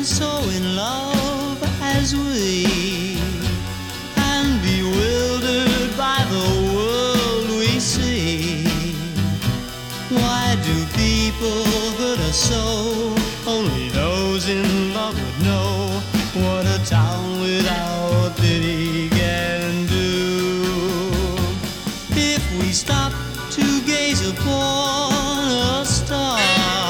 so in love as we, and bewildered by the world we see. Why do people hurt us so? Only those in love would know what a town without pity can do. If we stop to gaze upon a star,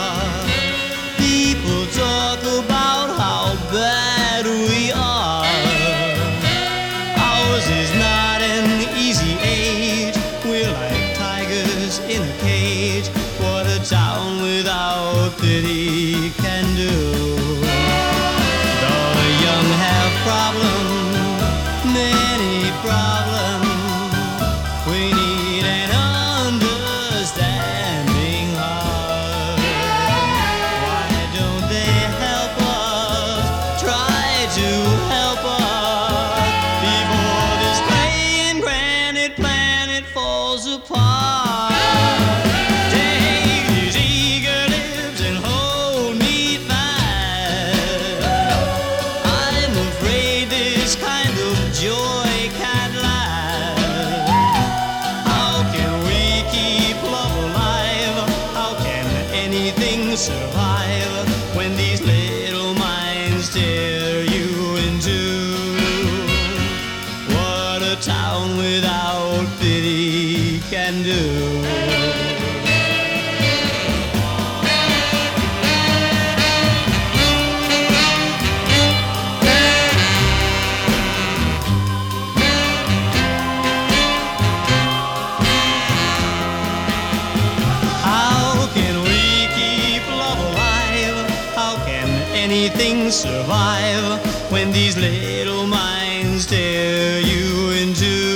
people talk about how bad we are. Ours is not an easy age. We're like tigers in a cage. What a town without pity can do. Though the young have problems, many problems, we need an understanding heart. Why don't they help us? Try to help us before this clay and granite planet falls apart. Take these eager lips and hold me fast. I'm afraid this kind of joy can't last. How can we keep love alive? How can anything survive when these little minds tear you in two? What a town without pity can do. How can we keep love alive? How can anything survive when these little minds tear you in two?